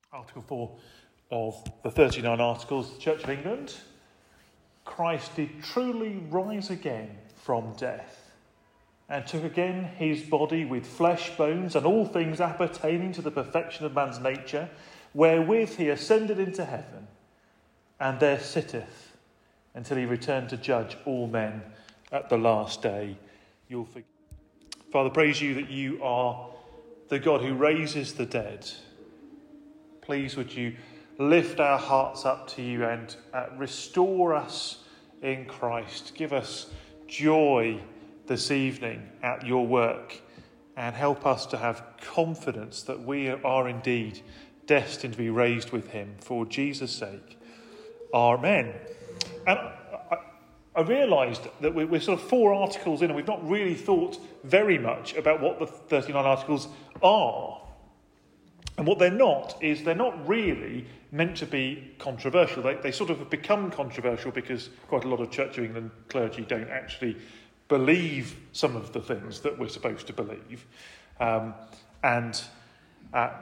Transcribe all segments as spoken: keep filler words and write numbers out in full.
Article four of the thirty-nine Articles of the Church of England. Christ did truly rise again from death, and took again his body with flesh, bones, and all things appertaining to the perfection of man's nature, wherewith he ascended into heaven, and there sitteth, until he return to judge all men at the last day. You'll forgive. Father, praise you that you are the God who raises the dead. Please would you lift our hearts up to you and uh, restore us in Christ. Give us joy this evening at your work, and help us to have confidence that we are indeed destined to be raised with him for Jesus' sake. Amen. And I, I realised that we're sort of four articles in and we've not really thought very much about what the thirty-nine articles are. And what they're not is they're not really meant to be controversial. They, they sort of have become controversial because quite a lot of Church of England clergy don't actually believe some of the things that we're supposed to believe. Um, and uh,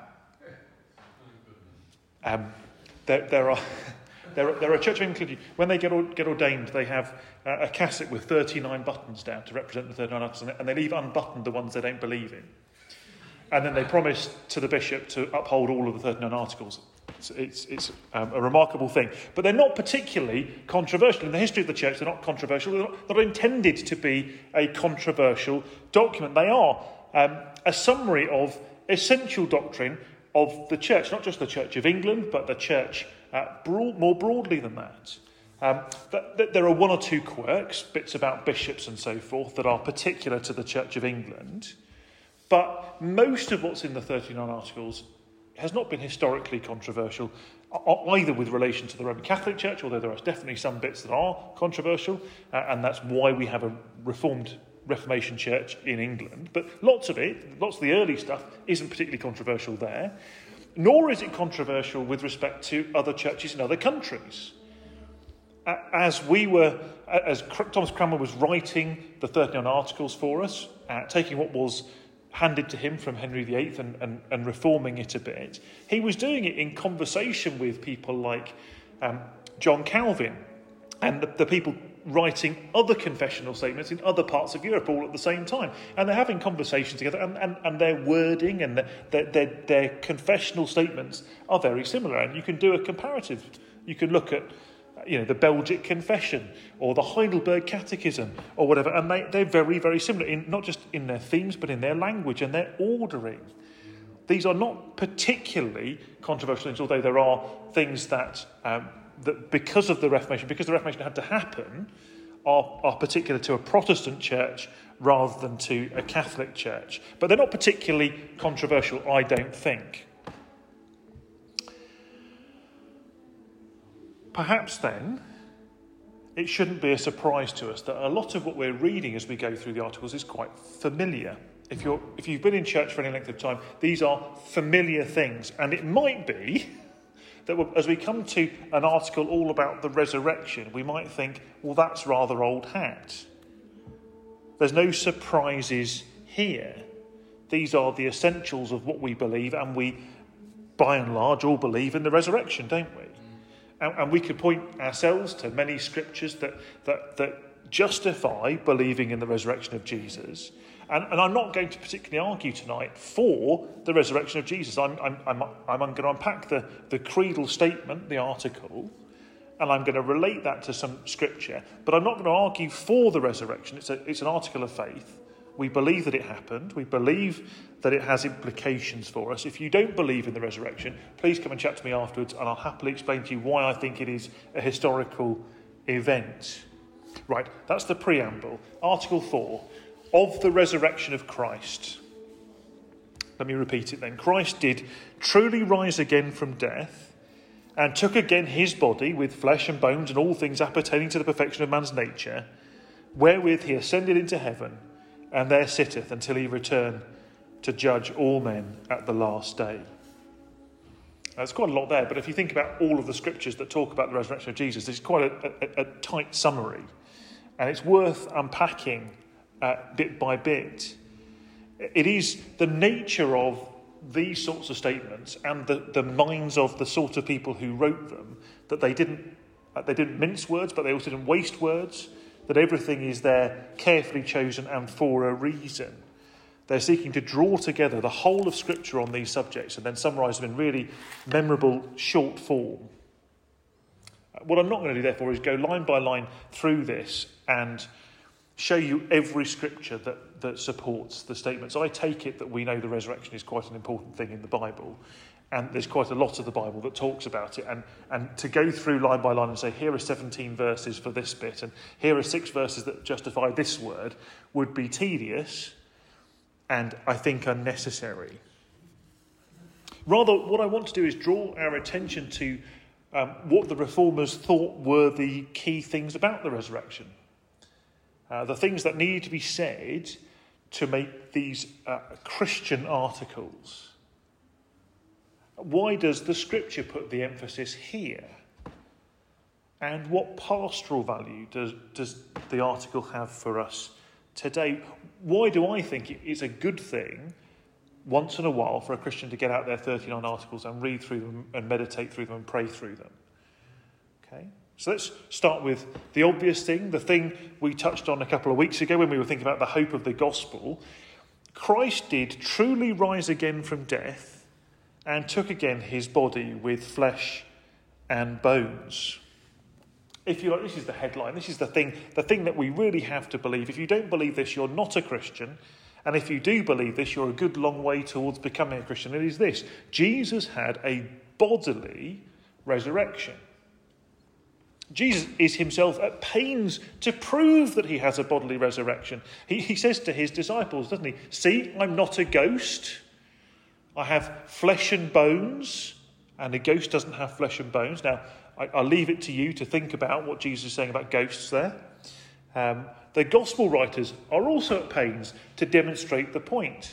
um, there, there are... There are, there are Church of England clergy, when they get, get ordained, they have uh, a cassock with thirty-nine buttons down to represent the thirty-nine articles, and they leave unbuttoned the ones they don't believe in. And then they promise to the bishop to uphold all of the thirty-nine articles. It's, it's, it's um, a remarkable thing. But they're not particularly controversial. In the history of the church, they're not controversial. They're not, they're not intended to be a controversial document. They are um, a summary of essential doctrine of the church, not just the Church of England, but the church uh, broad, more broadly than that. Um, th- th- there are one or two quirks, bits about bishops and so forth, that are particular to the Church of England. But most of what's in the thirty-nine Articles has not been historically controversial, either with relation to the Roman Catholic Church, although there are definitely some bits that are controversial, uh, and that's why we have a Reformed Reformation Church in England. But lots of it, lots of the early stuff, isn't particularly controversial there. Nor is it controversial with respect to other churches in other countries. As we were, as Thomas Cranmer was writing the thirty-nine Articles for us, uh, taking what was handed to him from Henry the Eighth and, and, and reforming it a bit, he was doing it in conversation with people like um, John Calvin and the, the people writing other confessional statements in other parts of Europe all at the same time. And they're having conversations together, and, and, and their wording and their, their, their confessional statements are very similar. And you can do a comparative. You can look at, you know, the Belgic Confession or the Heidelberg Catechism or whatever, and they, they're very, very similar, in not just in their themes, but in their language and their ordering. These are not particularly controversial things, although there are things that... Um, that because of the Reformation, because the Reformation had to happen, are, are particular to a Protestant church rather than to a Catholic church. But they're not particularly controversial, I don't think. Perhaps then, it shouldn't be a surprise to us that a lot of what we're reading as we go through the articles is quite familiar. If you're, if you've been in church for any length of time, these are familiar things. And it might be that as we come to an article all about the resurrection, we might think, well, that's rather old hat. There's no surprises here. These are the essentials of what we believe, and we, by and large, all believe in the resurrection, don't we? And, and we could point ourselves to many scriptures that, that, that justify believing in the resurrection of Jesus. And, and I'm not going to particularly argue tonight for the resurrection of Jesus. I'm, I'm, I'm, I'm going to unpack the, the creedal statement, the article, and I'm going to relate that to some scripture. But I'm not going to argue for the resurrection. It's, a, it's an article of faith. We believe that it happened. We believe that it has implications for us. If you don't believe in the resurrection, please come and chat to me afterwards, and I'll happily explain to you why I think it is a historical event. Right, that's the preamble. Article four. Of the resurrection of Christ. Let me repeat it then. Christ did truly rise again from death, and took again his body with flesh and bones and all things appertaining to the perfection of man's nature, wherewith he ascended into heaven, and there sitteth until he return to judge all men at the last day. There's quite a lot there, but if you think about all of the scriptures that talk about the resurrection of Jesus, it's quite a, a, a tight summary, and it's worth unpacking Uh, bit by bit. It is the nature of these sorts of statements and the, the minds of the sort of people who wrote them, that they didn't they didn't mince words, but they also didn't waste words, that everything is there carefully chosen and for a reason. They're seeking to draw together the whole of Scripture on these subjects and then summarise them in really memorable short form. What I'm not going to do, therefore, is go line by line through this and show you every Scripture that, that supports the statements. I take it that we know the resurrection is quite an important thing in the Bible, and there's quite a lot of the Bible that talks about it. And, and to go through line by line and say, here are seventeen verses for this bit, and here are six verses that justify this word, would be tedious and I think unnecessary. Rather, what I want to do is draw our attention to um, what the Reformers thought were the key things about the resurrection. Uh, the things that needed to be said to make these uh, Christian articles. Why does the Scripture put the emphasis here? And what pastoral value does, does the article have for us today? Why do I think it is a good thing once in a while for a Christian to get out their thirty-nine articles and read through them and meditate through them and pray through them? Okay, so let's start with the obvious thing, the thing we touched on a couple of weeks ago when we were thinking about the hope of the gospel. Christ did truly rise again from death and took again his body with flesh and bones. If you like, this is the headline. This is the thing, the thing that we really have to believe. If you don't believe this, you're not a Christian. And if you do believe this, you're a good long way towards becoming a Christian. It is this: Jesus had a bodily resurrection. Jesus is himself at pains to prove that he has a bodily resurrection. He, he says to his disciples, doesn't he? See, I'm not a ghost. I have flesh and bones, and a ghost doesn't have flesh and bones. Now, I, I'll leave it to you to think about what Jesus is saying about ghosts there. Um, the gospel writers are also at pains to demonstrate the point.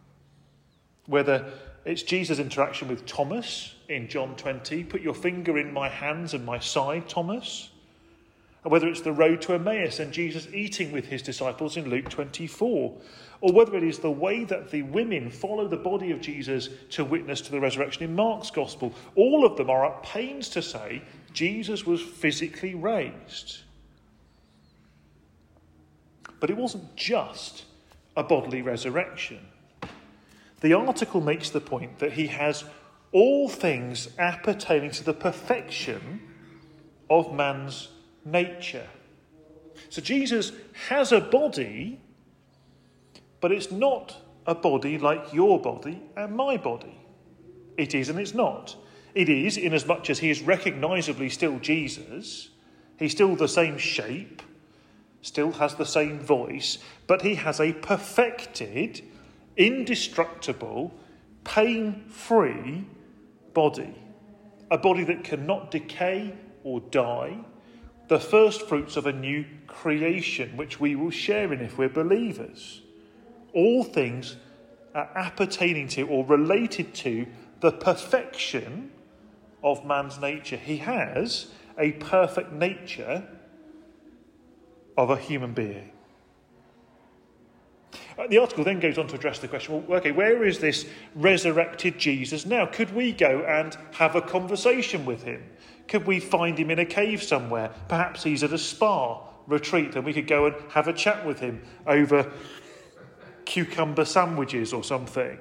Whether it's Jesus' interaction with Thomas in John twenty, put your finger in my hands and my side, Thomas. Or whether it's the road to Emmaus and Jesus eating with his disciples in Luke twenty-four. Or whether it is the way that the women follow the body of Jesus to witness to the resurrection in Mark's gospel. All of them are at pains to say Jesus was physically raised. But it wasn't just a bodily resurrection. The article makes the point that he has all things appertaining to the perfection of man's nature. So Jesus has a body, but it's not a body like your body and my body. It is and it's not. It is in as much as he is recognisably still Jesus. He's still the same shape, still has the same voice, but he has a perfected, indestructible, pain-free body. A body that cannot decay or die. The first fruits of a new creation, which we will share in if we're believers. All things are appertaining to or related to the perfection of man's nature. He has a perfect nature of a human being. The article then goes on to address the question, well, okay, where is this resurrected Jesus now? Could we go and have a conversation with him? Could we find him in a cave somewhere? Perhaps he's at a spa retreat and we could go and have a chat with him over cucumber sandwiches or something.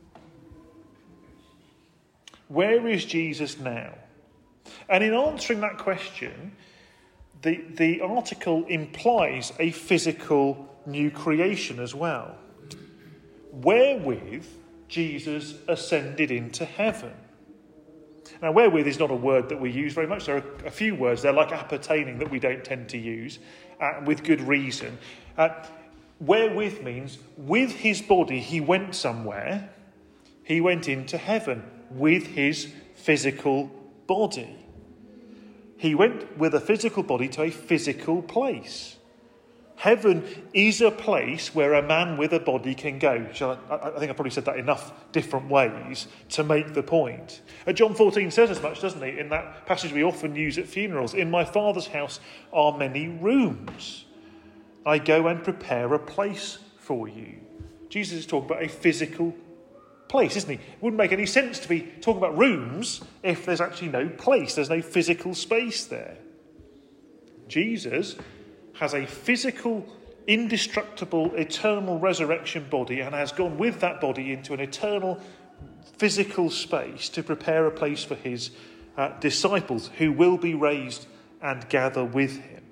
Where is Jesus now? And in answering that question, the, the article implies a physical new creation as well, wherewith Jesus ascended into heaven. Now, wherewith is not a word that we use very much. There are a few words there, like appertaining, that we don't tend to use, uh, with good reason. Uh, wherewith means with his body he went somewhere. He went into heaven with his physical body. He went with a physical body to a physical place. Heaven is a place where a man with a body can go. Shall I, I think I've probably said that enough different ways to make the point. Uh, John fourteen says as much, doesn't he? In that passage we often use at funerals. In my Father's house are many rooms. I go and prepare a place for you. Jesus is talking about a physical place, isn't he? It wouldn't make any sense to be talking about rooms if there's actually no place, there's no physical space there. Jesus has a physical, indestructible, eternal resurrection body and has gone with that body into an eternal physical space to prepare a place for his uh, disciples who will be raised and gather with him.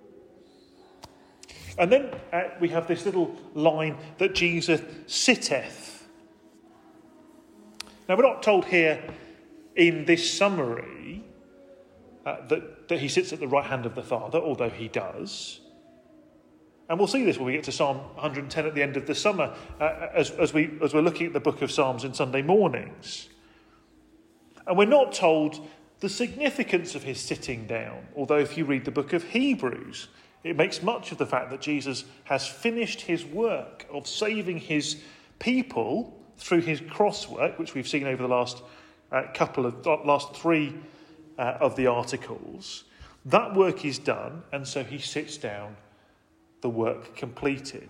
And then uh, we have this little line that Jesus sitteth. Now, we're not told here in this summary uh, that, that he sits at the right hand of the Father, although he does. And we'll see this when we get to Psalm one hundred ten at the end of the summer, uh, as, as, we, as we're looking at the book of Psalms in Sunday mornings. And we're not told the significance of his sitting down, although if you read the book of Hebrews, it makes much of the fact that Jesus has finished his work of saving his people through his cross work, which we've seen over the last uh, couple of, last three uh, of the articles. That work is done, and so he sits down, the work completed.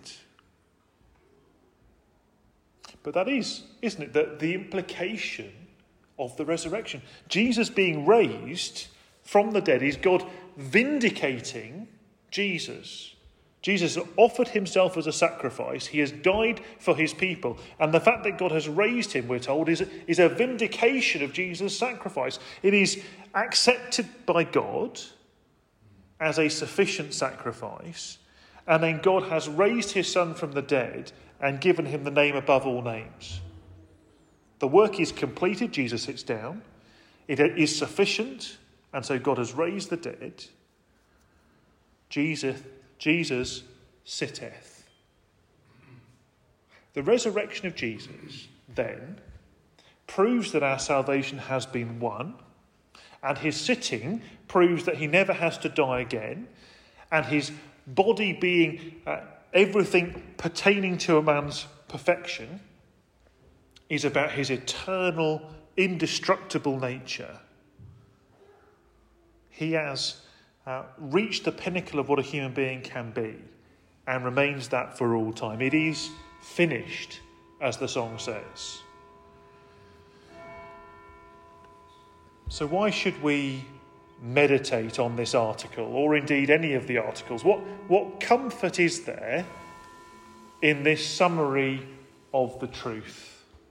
But that is, isn't it, the, the implication of the resurrection. Jesus being raised from the dead is God vindicating Jesus. Jesus offered himself as a sacrifice. He has died for his people. And the fact that God has raised him, we're told, is, is a vindication of Jesus' sacrifice. It is accepted by God as a sufficient sacrifice. And then God has raised his son from the dead and given him the name above all names. The work is completed. Jesus sits down. It is sufficient. And so God has raised the dead. Jesus, Jesus sitteth. The resurrection of Jesus, then, proves that our salvation has been won, and his sitting proves that he never has to die again, and his body being uh, everything pertaining to a man's perfection is about his eternal, indestructible nature. He has uh, reached the pinnacle of what a human being can be and remains that for all time. It is finished, as the song says. So why should we meditate on this article, or indeed any of the articles? What, what comfort is there in this summary of the truth?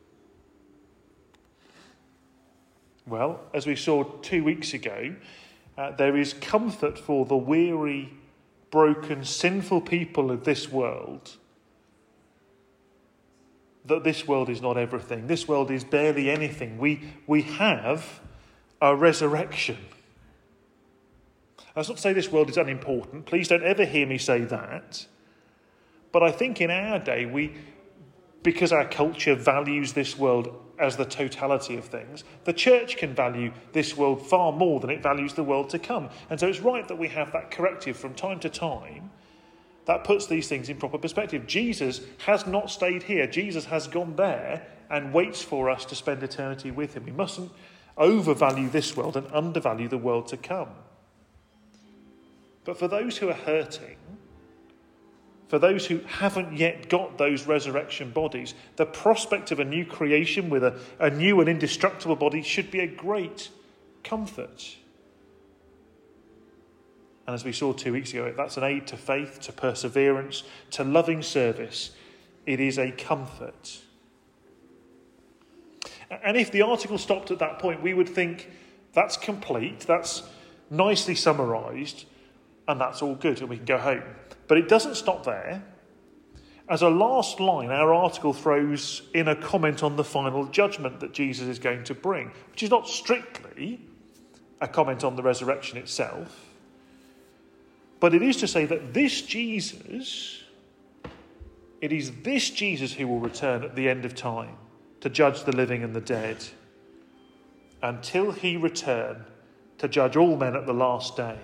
Well, as we saw two weeks ago, uh, there is comfort for the weary, broken, sinful people of this world. That this world is not everything. This world is barely anything. We, we have a resurrection. That's not to say this world is unimportant. Please don't ever hear me say that. But I think in our day, we, because our culture values this world as the totality of things, the church can value this world far more than it values the world to come. And so it's right that we have that corrective from time to time that puts these things in proper perspective. Jesus has not stayed here. Jesus has gone there and waits for us to spend eternity with him. We mustn't overvalue this world and undervalue the world to come. But for those who are hurting, for those who haven't yet got those resurrection bodies, the prospect of a new creation with a, a new and indestructible body should be a great comfort. And as we saw two weeks ago, that's an aid to faith, to perseverance, to loving service. It is a comfort. And if the article stopped at that point, we would think that's complete, that's nicely summarised, and that's all good, and we can go home. But it doesn't stop there. As a last line, our article throws in a comment on the final judgment that Jesus is going to bring, which is not strictly a comment on the resurrection itself, but it is to say that this Jesus, it is this Jesus who will return at the end of time to judge the living and the dead, until he return to judge all men at the last day.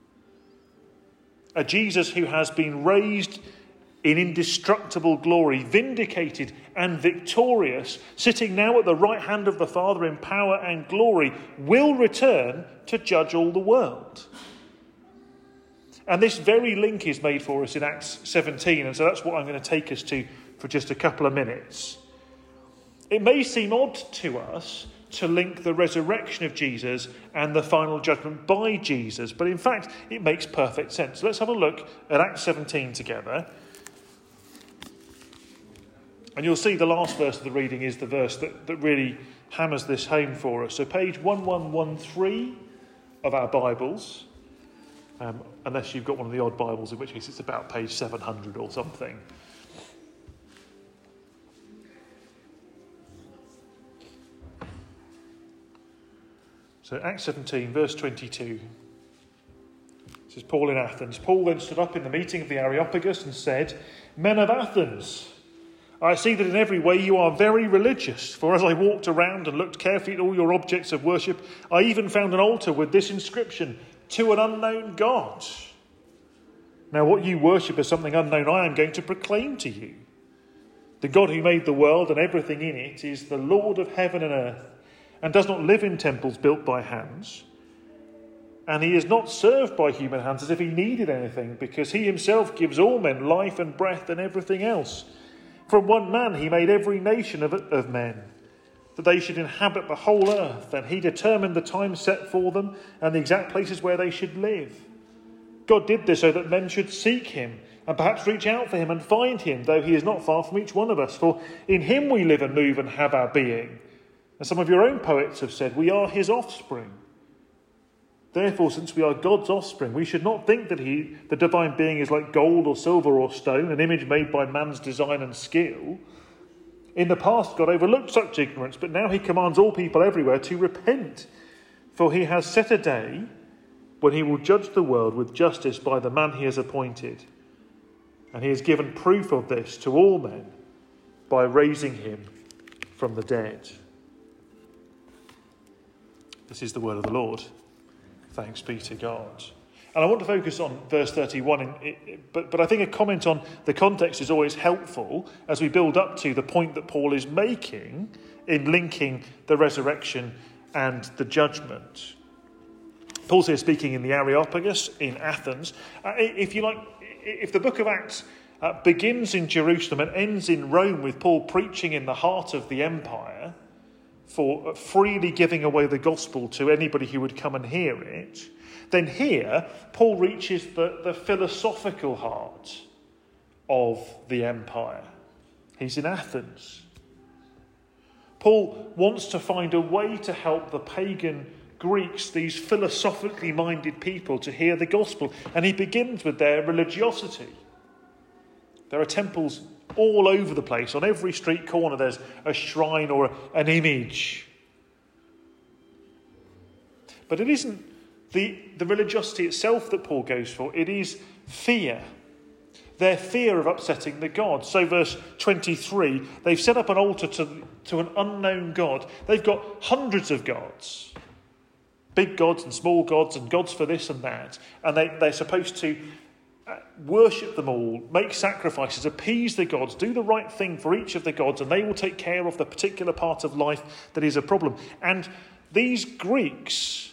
A Jesus who has been raised in indestructible glory, vindicated and victorious, sitting now at the right hand of the Father in power and glory, will return to judge all the world. And this very link is made for us in Acts seventeen, and so that's what I'm going to take us to for just a couple of minutes. It may seem odd to us to link the resurrection of Jesus and the final judgment by Jesus, but in fact it makes perfect sense. So let's have a look at Acts seventeen together. And you'll see the last verse of the reading is the verse that, that really hammers this home for us. So page one one one three of our Bibles, um, unless you've got one of the odd Bibles, in which case it's about page seven hundred or something. So Acts seventeen, verse twenty-two. This is Paul in Athens. Paul then stood up in the meeting of the Areopagus and said, "Men of Athens, I see that in every way you are very religious. For as I walked around and looked carefully at all your objects of worship, I even found an altar with this inscription, 'To an unknown God.' Now what you worship as something unknown, I am going to proclaim to you. The God who made the world and everything in it is the Lord of heaven and earth, and does not live in temples built by hands. And he is not served by human hands as if he needed anything, because he himself gives all men life and breath and everything else. From one man he made every nation of, of men, that they should inhabit the whole earth, and he determined the time set for them and the exact places where they should live. God did this so that men should seek him, and perhaps reach out for him and find him, though he is not far from each one of us. For in him we live and move and have our being. And some of your own poets have said, we are his offspring. Therefore, since we are God's offspring, we should not think that he, the divine being, is like gold or silver or stone, an image made by man's design and skill. In the past, God overlooked such ignorance, but now he commands all people everywhere to repent. For he has set a day when he will judge the world with justice by the man he has appointed. And he has given proof of this to all men by raising him from the dead." This is the word of the Lord. Thanks be to God. And I want to focus on verse thirty-one, in, it, but, but I think a comment on the context is always helpful as we build up to the point that Paul is making in linking the resurrection and the judgment. Paul's here speaking in the Areopagus in Athens. Uh, if you like, if the book of Acts uh, begins in Jerusalem and ends in Rome with Paul preaching in the heart of the empire, for freely giving away the gospel to anybody who would come and hear it, then here Paul reaches the, the philosophical heart of the empire. He's in Athens. Paul wants to find a way to help the pagan Greeks, these philosophically minded people, to hear the gospel. And he begins with their religiosity. There are temples all over the place. On every street corner there's a shrine or an image. But it isn't the, the religiosity itself that Paul goes for. It is fear. Their fear of upsetting the gods. So verse twenty-three, they've set up an altar to, to an unknown God. They've got hundreds of gods. Big gods and small gods and gods for this and that. And they, they're supposed to worship them all, make sacrifices, appease the gods, do the right thing for each of the gods, and they will take care of the particular part of life that is a problem. And these Greeks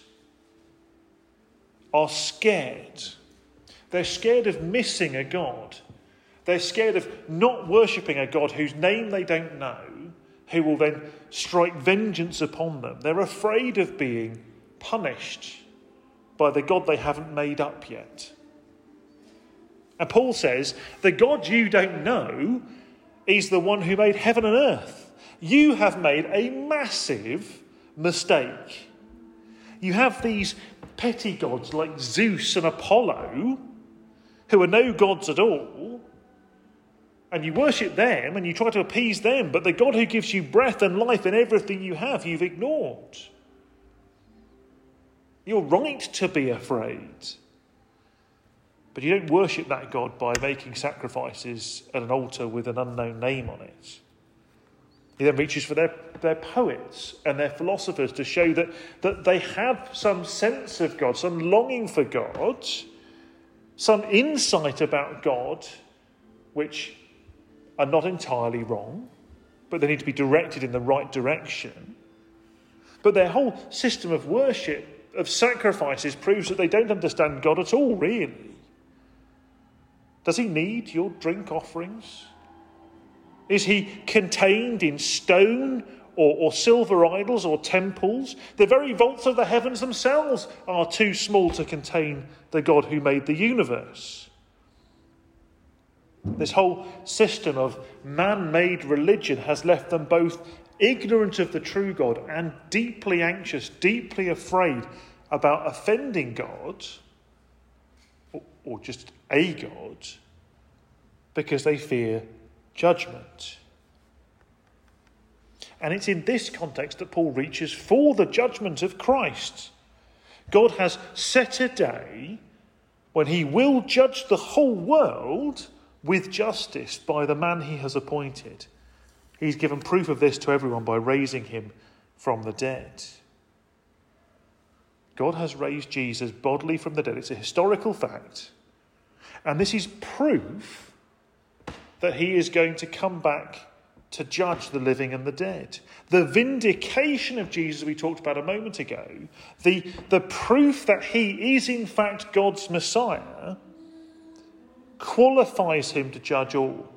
are scared. They're scared of missing a God. They're scared of not worshipping a God whose name they don't know, who will then strike vengeance upon them. They're afraid of being punished by the God they haven't made up yet. And Paul says, the God you don't know is the one who made heaven and earth. You have made a massive mistake. You have these petty gods like Zeus and Apollo, who are no gods at all, and you worship them and you try to appease them, but the God who gives you breath and life and everything you have, you've ignored. You're right to be afraid. But you don't worship that God by making sacrifices at an altar with an unknown name on it. He then reaches for their, their poets and their philosophers to show that, that they have some sense of God, some longing for God, some insight about God, which are not entirely wrong, but they need to be directed in the right direction. But their whole system of worship, of sacrifices, proves that they don't understand God at all, really. Does he need your drink offerings? Is he contained in stone or, or silver idols or temples? The very vaults of the heavens themselves are too small to contain the God who made the universe. This whole system of man-made religion has left them both ignorant of the true God and deeply anxious, deeply afraid about offending God, or, or just a God, because they fear judgment. And it's in this context that Paul reaches for the judgment of Christ. God has set a day when he will judge the whole world with justice by the man he has appointed. He's given proof of this to everyone by raising him from the dead. God has raised Jesus bodily from the dead. It's a historical fact. And this is proof that he is going to come back to judge the living and the dead. The vindication of Jesus we talked about a moment ago, the, the proof that he is in fact God's Messiah, qualifies him to judge all.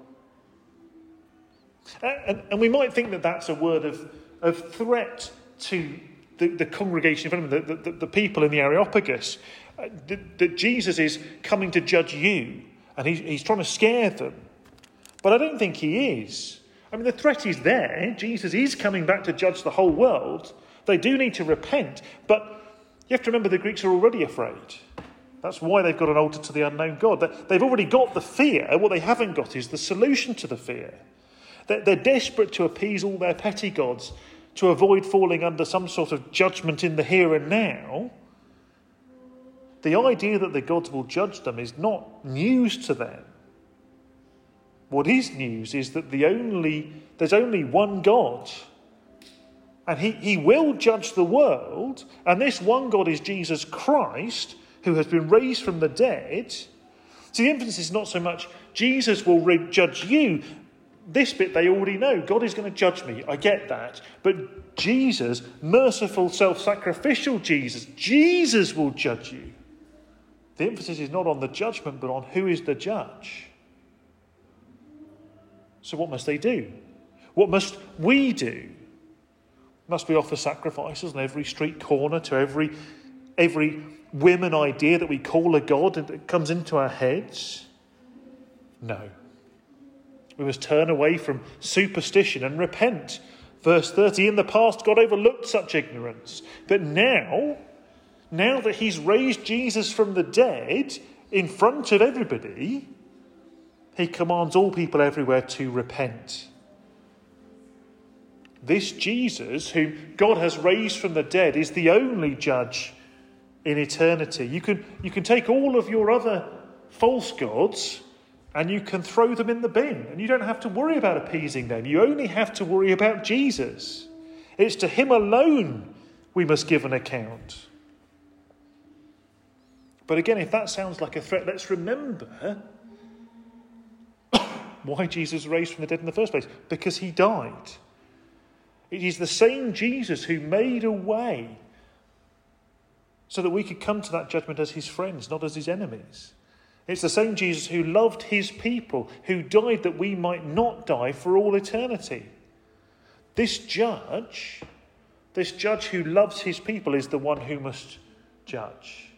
And, and we might think that that's a word of, of threat to the, the congregation, the, the, the people in the Areopagus, uh, that, that Jesus is coming to judge you, and he's, he's trying to scare them. But I don't think he is. I mean, the threat is there. Jesus is coming back to judge the whole world. They do need to repent, but you have to remember the Greeks are already afraid. That's why they've got an altar to the unknown God. They've already got the fear. What they haven't got is the solution to the fear. They're desperate to appease all their petty gods to avoid falling under some sort of judgment in the here and now. The idea that the gods will judge them is not news to them. What is news is that the only there's only one God. And he, he will judge the world. And this one God is Jesus Christ, who has been raised from the dead. So the emphasis is not so much Jesus will re- judge you. This bit they already know. God is going to judge me. I get that. But Jesus, merciful, self-sacrificial Jesus, Jesus will judge you. The emphasis is not on the judgment, but on who is the judge. So what must they do? What must we do? Must we offer sacrifices on every street corner to every every whim and idea that we call a God and that comes into our heads? No. We must turn away from superstition and repent. Verse thirty, in the past God overlooked such ignorance. But now, now that he's raised Jesus from the dead in front of everybody, he commands all people everywhere to repent. This Jesus, whom God has raised from the dead, is the only judge in eternity. You can, you can take all of your other false gods and you can throw them in the bin. And you don't have to worry about appeasing them. You only have to worry about Jesus. It's to him alone we must give an account. But again, if that sounds like a threat, let's remember why Jesus was raised from the dead in the first place. Because he died. It is the same Jesus who made a way so that we could come to that judgment as his friends, not as his enemies. It's the same Jesus who loved his people, who died that we might not die for all eternity. This judge, this judge who loves his people is the one who must judge.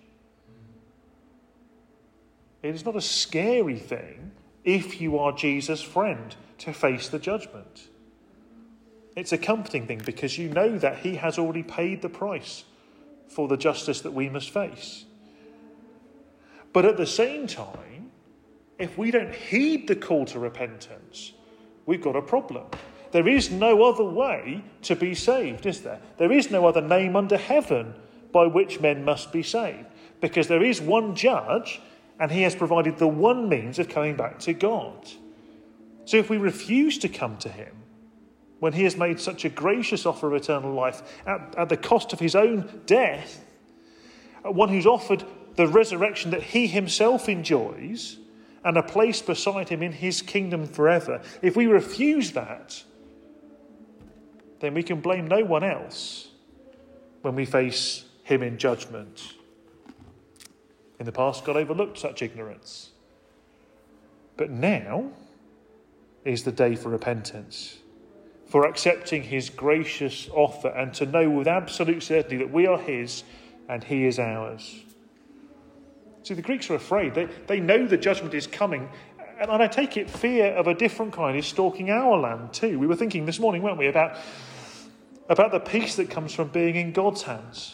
It is not a scary thing if you are Jesus' friend to face the judgment. It's a comforting thing because you know that he has already paid the price for the justice that we must face. But at the same time, if we don't heed the call to repentance, we've got a problem. There is no other way to be saved, is there? There is no other name under heaven by which men must be saved. Because there is one judge, and he has provided the one means of coming back to God. So if we refuse to come to him, when he has made such a gracious offer of eternal life at, at the cost of his own death, one who's offered the resurrection that he himself enjoys and a place beside him in his kingdom forever, if we refuse that, then we can blame no one else when we face him in judgment. In the past, God overlooked such ignorance. But now, is the day for repentance, for accepting his gracious offer and to know with absolute certainty that we are his and he is ours. See, the Greeks are afraid. They, they know the judgment is coming. And I take it fear of a different kind is stalking our land too. We were thinking this morning, weren't we, about, about the peace that comes from being in God's hands.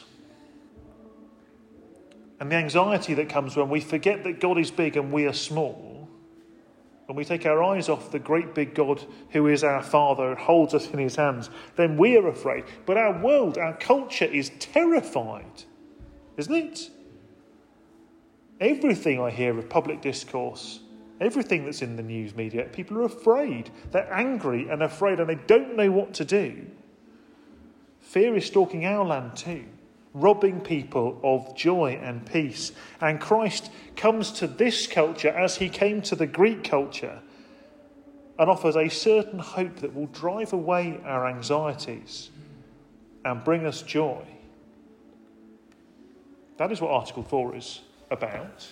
And the anxiety that comes when we forget that God is big and we are small. When we take our eyes off the great big God who is our Father and holds us in his hands, then we are afraid. But our world, our culture is terrified, isn't it? Everything I hear of public discourse, everything that's in the news media, people are afraid. They're angry and afraid and they don't know what to do. Fear is stalking our land too, robbing people of joy and peace. And Christ comes to this culture as he came to the Greek culture and offers a certain hope that will drive away our anxieties and bring us joy. That is what Article four is about.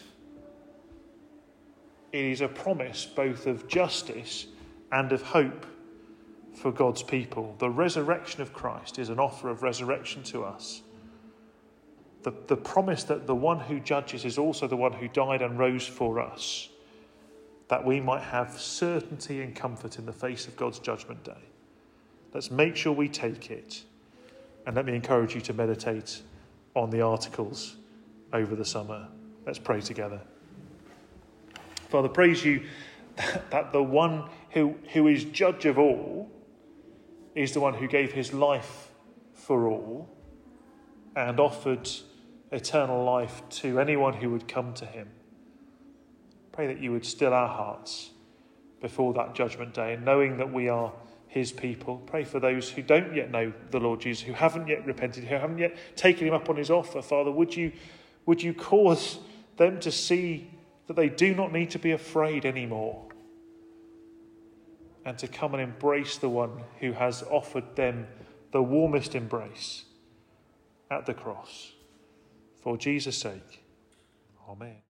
It is a promise both of justice and of hope for God's people. The resurrection of Christ is an offer of resurrection to us. The, the promise that the one who judges is also the one who died and rose for us, that we might have certainty and comfort in the face of God's judgment day. Let's make sure we take it. And let me encourage you to meditate on the articles over the summer. Let's pray together. Father, praise you that, that the one who, who is judge of all is the one who gave his life for all and offered eternal life to anyone who would come to him. Pray that you would still our hearts before that judgment day, and knowing that we are his people. Pray for those who don't yet know the Lord Jesus, who haven't yet repented, who haven't yet taken him up on his offer. Father, would you, would you cause them to see that they do not need to be afraid anymore, and to come and embrace the one who has offered them the warmest embrace at the cross. For Jesus' sake, amen.